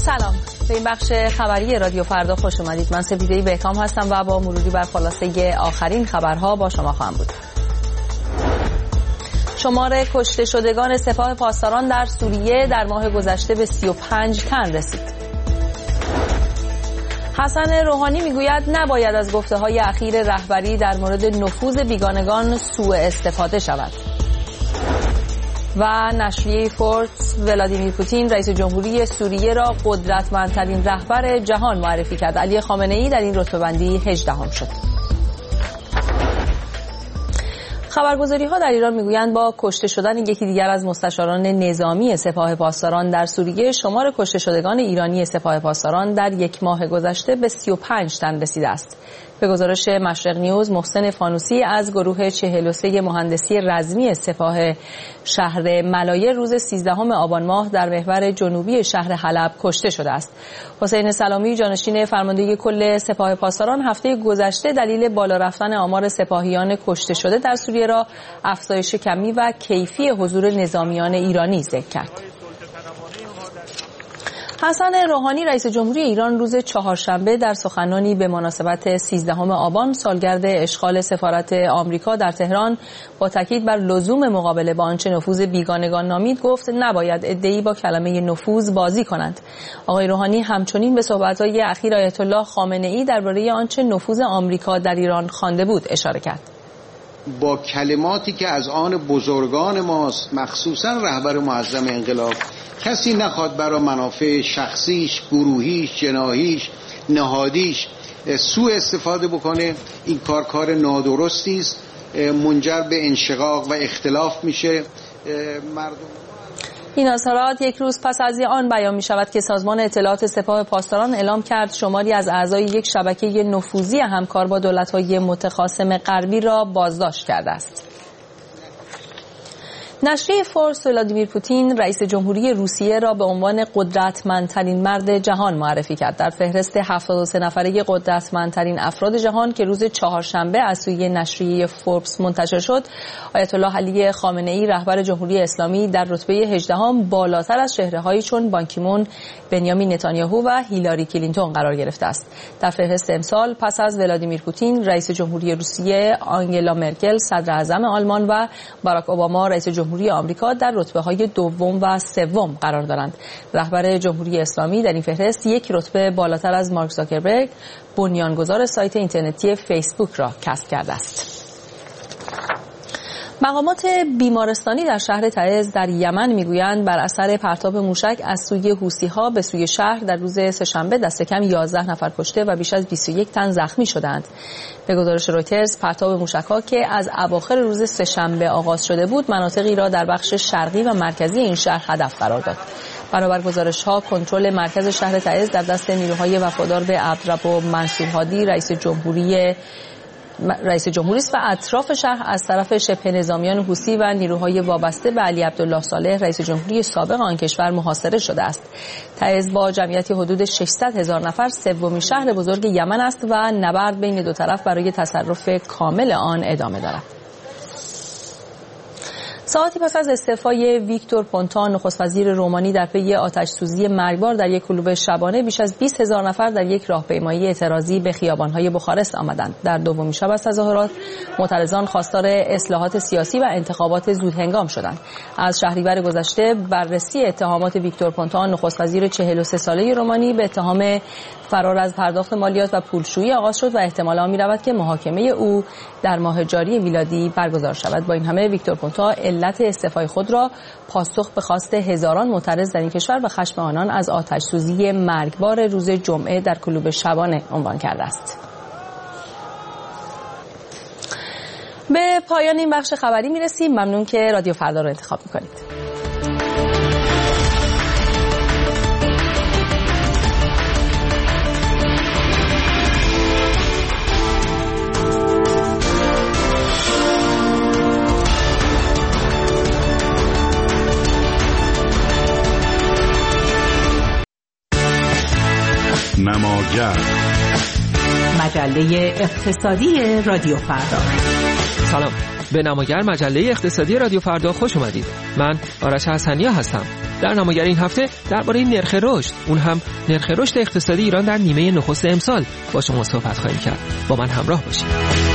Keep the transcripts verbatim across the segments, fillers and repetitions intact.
سلام، به این بخش خبری رادیو فردا خوش اومدید. من سپیده بهکام هستم و با مروری بر خلاصه آخرین خبرها با شما خواهم بود. شمار کشته شدگان سپاه پاسداران در سوریه در ماه گذشته به سی و پنج تن رسید. حسن روحانی میگوید نباید از گفته‌های اخیر رهبری در مورد نفوذ بیگانگان سوء استفاده شود. و نشریه فوربس ولادیمیر پوتین رئیس جمهوری سوریه را قدرتمندترین رهبر جهان معرفی کرد. علی خامنه‌ای در این رتبه‌بندی هجدهم شد. خبرگزاری‌ها در ایران میگویند با کشته شدن یکی دیگر از مستشاران نظامی سپاه پاسداران در سوریه، شمار کشته شدگان ایرانی سپاه پاسداران در یک ماه گذشته به سی و پنج تن رسیده است. به گزارش مشرق نیوز، محسن فانوسی از گروه چهل و سه مهندسی رزمی سپاه شهر ملایر روز سیزدهم آبان ماه در محور جنوبی شهر حلب کشته شده است. حسین سلامی، جانشین فرمانده کل سپاه پاسداران، هفته گذشته دلیل بالا رفتن آمار سپاهیان کشته شده در سوریه را افزایش کمی و کیفی حضور نظامیان ایرانی ذکر کرد. حسن روحانی رئیس جمهوری ایران روز چهارشنبه در سخنرانی به مناسبت سیزدهم آبان سالگرد اشغال سفارت آمریکا در تهران با تاکید بر لزوم مقابله با آنچه نفوذ بیگانگان نامید گفت نباید عده‌ای با کلمه نفوذ بازی کنند. آقای روحانی همچنین به صحبت‌های اخیر آیت الله خامنه‌ای درباره آنچه نفوذ آمریکا در ایران خوانده بود اشاره کرد. با کلماتی که از آن بزرگان ماست، مخصوصا رهبر معظم انقلاب، کسی نخواد برای منافع شخصیش، گروهیش، جناحیش، نهادیش سوء استفاده بکنه. این کار کار نادرستی است، منجر به انشقاق و اختلاف میشه. مردم این اظهارات یک روز پس از آن بیان می شود که سازمان اطلاعات سپاه پاسداران اعلام کرد شماری از اعضای یک شبکه نفوذی همکار با دولت‌های متخاصم غربی را بازداشت کرده است. نشریه فوربس ولادیمیر پوتین رئیس جمهوری روسیه را به عنوان قدرتمندترین مرد جهان معرفی کرد. در فهرست هفتاد و سه نفره قدرتمندترین افراد جهان که روز چهارشنبه از سوی نشریه فوربس منتشر شد، آیت الله علی خامنه‌ای رهبر جمهوری اسلامی در رتبه هجدهم بالاتر از چهره‌هایی چون بان کی مون، بنیامین نتانیاهو و هیلاری کلینتون قرار گرفته است. در فهرست امسال پس از ولادیمیر پوتین رئیس جمهوری روسیه، آنگلا مرکل صدر اعظم آلمان و باراک اوباما رئیس جمهوری آمریکا در رتبه‌های دوم و سوم قرار دارند. رهبر جمهوری اسلامی در این فهرست یک رتبه بالاتر از مارک زاکربرگ، بنیانگذار سایت اینترنتی فیسبوک را کسب کرده است. مقامات بیمارستانی در شهر تعز در یمن میگویند بر اثر پرتاب موشک از سوی حوثی‌ها به سوی شهر در روز سه‌شنبه دست کم یازده نفر کشته و بیش از بیست و یک تن زخمی شدند. به گزارش رویترز، پرتاب موشک‌ها که از اواخر روز سه‌شنبه آغاز شده بود، مناطقی را در بخش شرقی و مرکزی این شهر هدف قرار داد. بنابر گزارش‌ها، کنترل مرکز شهر تعز در دست نیروهای وفادار به عبدرب منصور هادی رئیس جمهوری رئیس جمهوری است و اطراف شهر از طرف شبه نظامیان حوثی و نیروهای وابسته به علی عبدالله صالح رئیس جمهوری سابق آن کشور محاصره شده است. تعز با جمعیتی حدود ششصد هزار نفر سومین شهر بزرگ یمن است و نبرد بین دو طرف برای تصرف کامل آن ادامه دارد. ساعتی پس از استعفای ویکتور پونتا نخست وزیر رومانی در پی آتش‌سوزی مرگبار در یک کلوب شبانه، بیش از بیست هزار نفر در یک راهپیمایی اعتراضی به خیابان‌های بخارست آمدند. در دومین شب از تظاهرات، معترضان خواستار اصلاحات سیاسی و انتخابات زودهنگام شدند. از شهریور گذشته بررسی اتهامات ویکتور پونتا نخست وزیر چهل و سه ساله رومانی به اتهام فرار از پرداخت مالیات و پولشویی آغاز شد و احتمالاً می‌رود که محاکمه او در ماه جاری میلادی برگزار شود. با این همه ویکتور پونتا علت استعفای خود را پاسخ به خواست هزاران معترض در این کشور و خشم آنان از آتش‌سوزی مرگبار روز جمعه در کلوب شبانه عنوان کرده است. به پایان این بخش خبری میرسیم. ممنون که رادیو فردا را انتخاب میکنید. نماگر مجله اقتصادی رادیو فردا. سلام، به نماگر مجله اقتصادی رادیو فردا خوش اومدید. من آرش حسنیا هستم. در نماگر این هفته درباره نرخ رشد، اون هم نرخ رشد اقتصادی ایران در نیمه نخست امسال با شما صحبت خواهیم کرد. با من همراه باشید.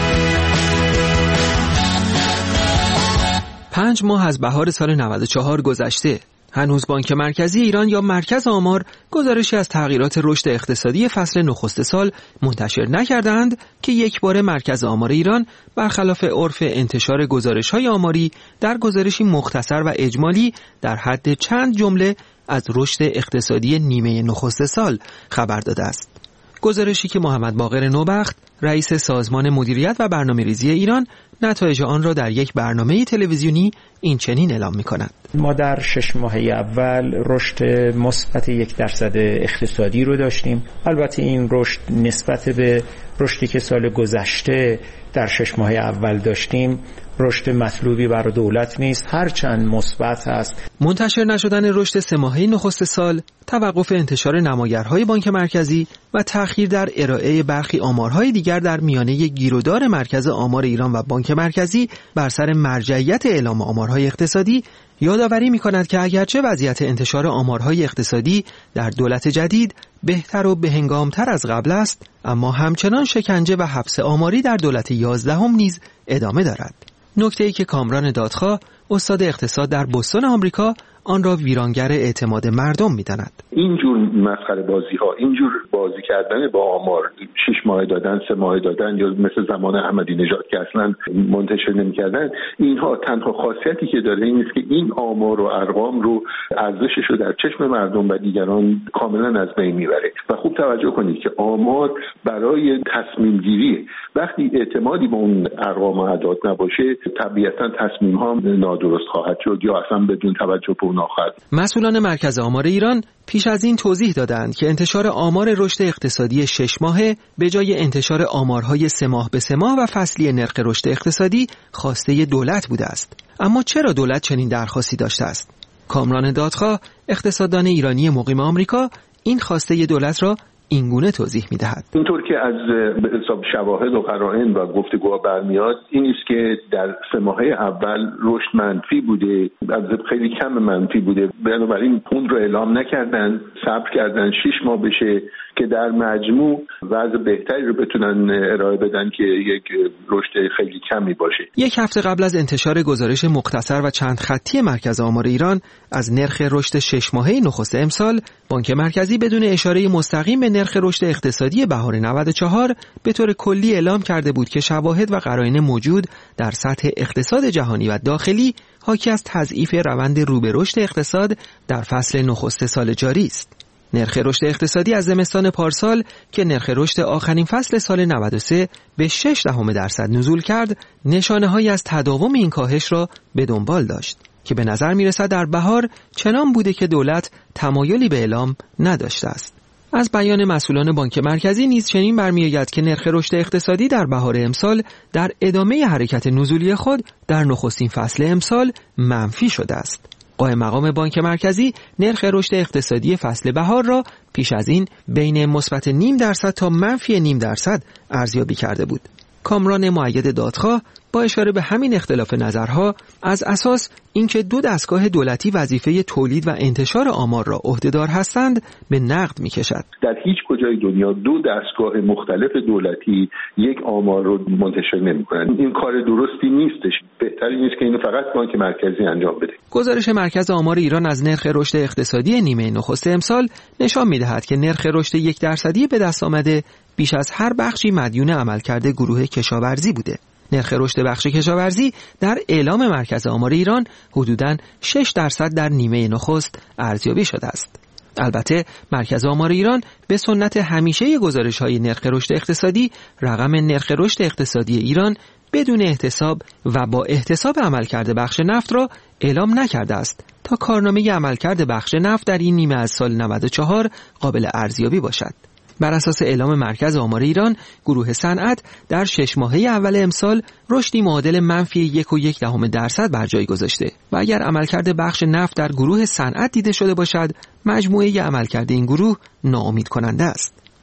پنج ماه از بهار سال نود و چهار گذشته. هنوز بانک مرکزی ایران یا مرکز آمار گزارشی از تغییرات رشد اقتصادی فصل نخست سال منتشر نکردند که یک بار مرکز آمار ایران برخلاف عرف انتشار گزارش‌های آماری در گزارشی مختصر و اجمالی در حد چند جمله از رشد اقتصادی نیمه نخست سال خبر داده است. گزارشی که محمد باقر نوبخت، رئیس سازمان مدیریت و برنامه‌ریزی ایران، نتایج آن را در یک برنامه تلویزیونی این چنین اعلام می‌کند. ما در شش ماهه اول رشد مثبت یک درصد اقتصادی رو داشتیم. البته این رشد نسبت به رشدی که سال گذشته در شش ماهه اول داشتیم رشد مطلوبی برای دولت نیست، هرچند مثبت است. منتشر نشدن رشد سه ماهه نخست سال، توقف انتشار نمایرهای بانک مرکزی و تأخیر در ارائه برخی آمارهای دیگر در میانه گیرودار مرکز آمار ایران و بانک مرکزی بر سر مرجعیت اعلام آمارهای اقتصادی یادآوری می‌کند که اگرچه وضعیت انتشار آمارهای اقتصادی در دولت جدید بهتر و بهنگام‌تر از قبل است، اما همچنان شکنجه و حبس آماری در دولت یازدهم نیز ادامه دارد. نکته‌ای که کامران دادخواه، استاد اقتصاد در بوستون آمریکا، آن را ویرانگر اعتماد مردم می‌داند. اینجور مسخره بازی‌ها، اینجور بازی کردن با آمار، شش ماه دادن، سه ماه دادن، یا مثل زمان احمدی نژاد که اصلا منتشر نمی‌کردن، اینها تنها خاصیتی که داره این است که این آمار و ارقام رو ارزشش رو در چشم مردم و دیگران کاملا از بین میبره. و خوب توجه کنید که آمار برای تصمیم گیری، وقتی اعتمادی به اون ارقام و اعداد نباشه، طبیعتاً تصمیم‌ها نادرست خواهد شد یا اصلا بدون توجه به اون آخر. مسئولان مرکز آمار ایران پیش از این توضیح دادند که انتشار آمار رشد اقتصادی شش ماهه به جای انتشار آمارهای سه ماه به سه ماه و فصلی نرخ رشد اقتصادی خواسته دولت بوده است. اما چرا دولت چنین درخواستی داشته است؟ کامران دادخواه، اقتصاددان ایرانی مقیم آمریکا، این خواسته دولت را اینگونه توضیح می‌دهد. اینطور که از به حساب شواهد و قرائن و گفتگوها برمیاد این است که در سه ماهه اول رشد منفی بوده، از خیلی کم منفی بوده، بنابراین اون رو اعلام نکردن، صبر کردن شش ماه بشه که در مجموع وضع بهتری رو بتونن ارائه بدن که یک رشد خیلی کمی باشه. یک هفته قبل از انتشار گزارش مختصر و چند خطی مرکز آمار ایران از نرخ رشد شش ماهه نخست امسال، بانک مرکزی بدون اشاره مستقیم به نرخ رشد اقتصادی بهار نود و چهار به طور کلی اعلام کرده بود که شواهد و قرائن موجود در سطح اقتصاد جهانی و داخلی حاکی از تضعیف روند رو به رشد اقتصاد در فصل نخست سال جاری است. نرخ رشد اقتصادی از زمستان پارسال که نرخ رشد آخرین فصل سال نود و سه به شش دهم درصد نزول کرد، نشانه‌هایی از تداوم این کاهش را به دنبال داشت که به نظر می‌رسد در بهار چنان بوده که دولت تمایلی به اعلام نداشته است. از بیان مسئولان بانک مرکزی نیز چنین برمی‌آید که نرخ رشد اقتصادی در بهار امسال در ادامه حرکت نزولی خود در نخستین فصل امسال منفی شده است. قائم مقام بانک مرکزی نرخ رشد اقتصادی فصل بهار را پیش از این بین مثبت نیم درصد تا منفی نیم درصد ارزیابی کرده بود. کامران مؤید دادخواه با اشاره به همین اختلاف نظرها از اساس اینکه دو دستگاه دولتی وظیفه تولید و انتشار آمار را عهده‌دار هستند به نقد می‌کشد. در هیچ کجای دنیا دو دستگاه مختلف دولتی یک آمار رو منتشر نمی‌کنند. این کار درستی نیستش. بهتر نیست که اینو فقط بانک مرکزی انجام بده. گزارش مرکز آمار ایران از نرخ رشد اقتصادی نیمه نخست امسال نشان می‌دهد که نرخ رشد یک درصدی به دست آمده بیش از هر بخشی مدیون عملکرد گروه کشاورزی بوده. نرخ رشد بخش کشاورزی در اعلام مرکز آمار ایران حدوداً شش درصد در نیمه نخست ارزیابی شده است. البته مرکز آمار ایران به سنت همیشه گزارش‌های نرخ رشد اقتصادی رقم نرخ رشد اقتصادی ایران بدون احتساب و با احتساب عملکرد بخش نفت را اعلام نکرده است تا کارنامه عملکرد بخش نفت در این نیمه از سال نود و چهار قابل ارزیابی باشد. بر اساس اعلام مرکز آمار ایران، گروه صنعت در شش ماهه اول امسال رشدی معادل منفی یک و یک دهم درصد بر جای گذاشته و اگر عملکرد بخش نفت در گروه صنعت دیده شده باشد، مجموعه عملکرد این گروه ناامید کننده است.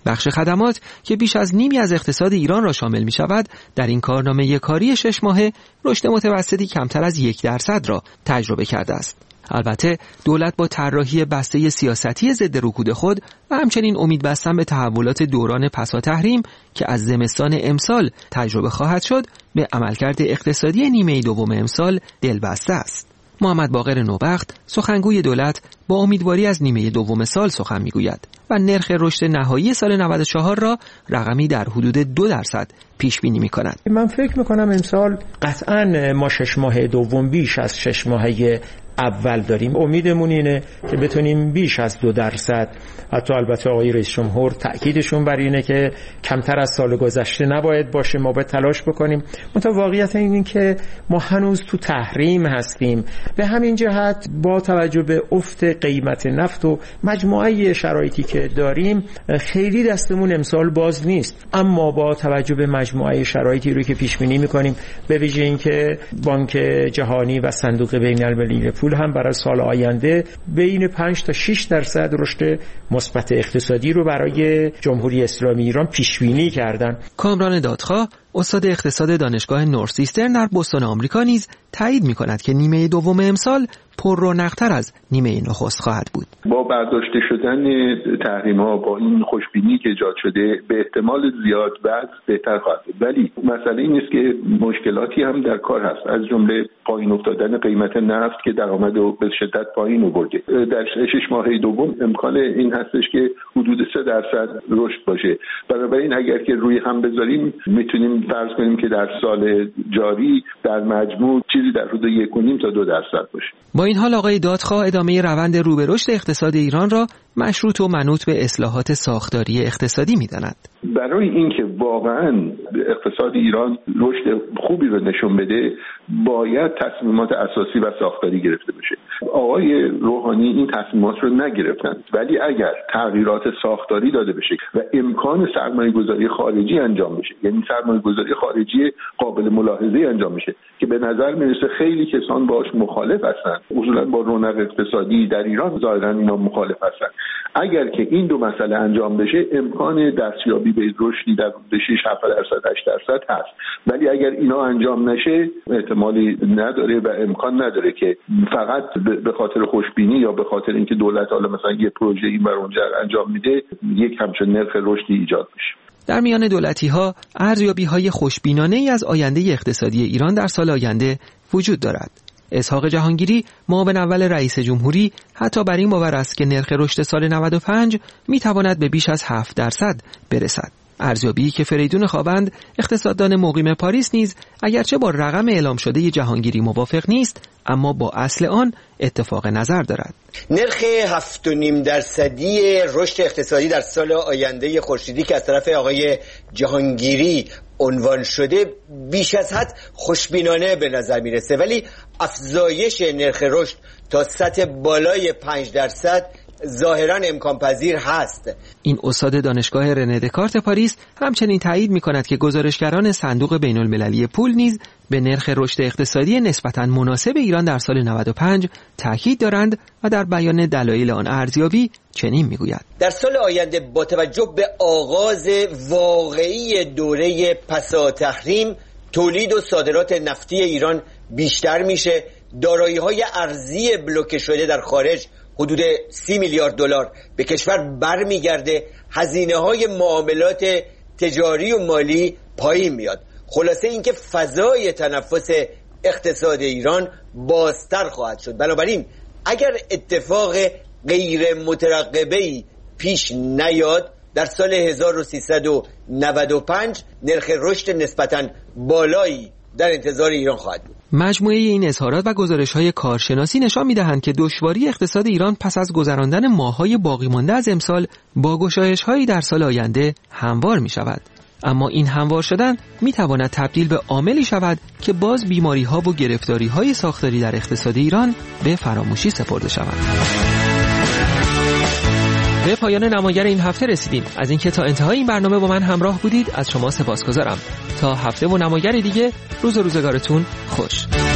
بخش خدمات که بیش از نیمی از اقتصاد ایران را شامل می شود، در این کارنامه کاری شش ماهه رشد متوسطی کمتر از یک درصد را تجربه کرده است. البته دولت با طراحی بسته سیاستی ضد رکود خود و همچنین امید بستن به تحولات دوران پسا تحریم که از زمستان امسال تجربه خواهد شد، به عملکرد اقتصادی نیمه دوم امسال دلبسته است. محمد باقر نوبخت، سخنگوی دولت، با امیدواری از نیمه دوم سال سخن میگوید و نرخ رشد نهایی سال نود و چهار را رقمی در حدود دو درصد پیش بینی می کند. من فکر میکنم امسال قطعاً ما شش ماه دوم بیش از شش ماهه اول داریم. امیدمون اینه که بتونیم بیش از دو درصد، حتی البته آقای رئیس جمهور تأکیدشون بر اینه که کمتر از سال گذشته نباید باشه، ما باید تلاش بکنیم. منتها واقعیت این که ما هنوز تو تحریم هستیم. به همین جهت با توجه به افت قیمت نفت و مجموعه شرایطی که داریم خیلی دستمون امسال باز نیست، اما با توجه به مجموعه شرایطی رو که پیش بینی می‌کنیم، به ویژه اینکه بانک جهانی و صندوق بین‌المللی پول هم برای سال آینده بین پنج تا شش درصد رشد مثبت اقتصادی رو برای جمهوری اسلامی ایران پیش بینی کردن. کامران دادخواه، استاد اقتصاد دانشگاه نورث ایسترن در بوستون آمریکا، نیز تایید می‌کند که نیمه دوم امسال پر رونق‌تر از نیمه نخست خواهد بود. با برداشته شدن تحریم‌ها، با این خوشبینی که ایجاد شده، به احتمال زیاد وضع بهتر خواهد بود. ولی مسئله این است که مشکلاتی هم در کار هست، از جمله پایین افتادن قیمت نفت که درآمد رو به شدت پایین آورده. در شش ماهه دوم امکان این هستش که حدود سه درصد رشد باشه. بنابراین اگر که روی هم بذاریم میتونیم فرض کنیم که در سال جاری در مجموع چیزی در حدود یک و نیم تا دو درصد باشه. با این حال آقای دادخواه ادامه روند رو به رشد اقتصاد ایران را مشروط و منوط به اصلاحات ساختاری اقتصادی می‌داند. برای اینکه واقعاً اقتصاد ایران رشد خوبی رو نشون بده، باید تصمیمات اساسی و ساختاری گرفته بشه. آقای روحانی این تصمیمات رو نگرفتند، ولی اگر تغییرات ساختاری داده بشه و امکان سرمایه‌گذاری خارجی انجام بشه، یعنی سرمایه‌گذاری خارجی قابل ملاحظه انجام بشه که به نظر میرسه خیلی کسان باش مخالف هستند، اصولاً با رونق اقتصادی در ایران ظاهراً اینا مخالف هستند. اگر که این دو مسئله انجام بشه، امکان دستیابی به رشدی در حدود شش هفت درصد هشت درصد هست. ولی اگر اینا انجام نشه، احتمالی نداره و امکان نداره که فقط به خاطر خوشبینی یا به خاطر اینکه دولت حالا مثلا یه پروژه این ور اونجا انجام میده، یک همچین نرخ رشدی ایجاد بشه. در میان دولتی‌ها ارزیابی‌های خوشبینانه‌ای از آینده اقتصادی ایران در سال آینده وجود دارد. اسحاق جهانگیری، معاون اول رئیس جمهوری، حتی بر این باور است که نرخ رشد سال نود و پنج میتواند به بیش از هفت درصد برسد. ارزیابی که فریدون خاوند، اقتصاددان مقیم پاریس، نیز اگرچه با رقم اعلام شده جهانگیری موافق نیست، اما با اصل آن اتفاق نظر دارد. نرخ هفت و نیم درصدی رشد اقتصادی در سال آینده خورشیدی که از طرف آقای جهانگیری عنوان شده بیش از حد خوشبینانه به نظر میرسه، ولی افزایش نرخ رشد تا سطح بالای پنج درصد ظاهراً امکان پذیر هست. این استاد دانشگاه رنه دکارت پاریس همچنین تایید می‌کند که گزارشگران صندوق بین‌المللی پول نیز به نرخ رشد اقتصادی نسبتاً مناسب ایران در سال نود و پنج تاکید دارند و در بیان دلایل آن ارزیابی چنین می‌گوید: در سال آینده با توجه به آغاز واقعی دوره پسا تحریم، تولید و صادرات نفتی ایران بیشتر میشه، دارایی‌های ارزی بلوکه شده در خارج حدود سی میلیارد دلار به کشور برمیگرده، هزینه‌های معاملات تجاری و مالی پایین میاد. خلاصه اینکه فضای تنفس اقتصاد ایران بازتر خواهد شد. بنابراین اگر اتفاق غیر مترقبه‌ای پیش نیاد، در سال هزار و سیصد و نود و پنج نرخ رشد نسبتاً بالایی در انتظار ایران خواهد بود. مجموعه این اظهارات و گزارش‌های کارشناسی نشان می‌دهند که دشواری اقتصاد ایران پس از گذراندن ماه‌های باقی مانده از امسال با گشایش‌هایی در سال آینده هموار می‌شود. اما این هموار شدن می‌تواند تبدیل به عاملی شود که باز بیماری‌ها و گرفتاری‌های ساختاری در اقتصاد ایران به فراموشی سپرده شود. به پایان نماگر این هفته رسیدیم. از اینکه تا انتهای این برنامه با من همراه بودید از شما سپاسگزارم. تا هفته و نماگر دیگه، روز و روزگارتون خوش.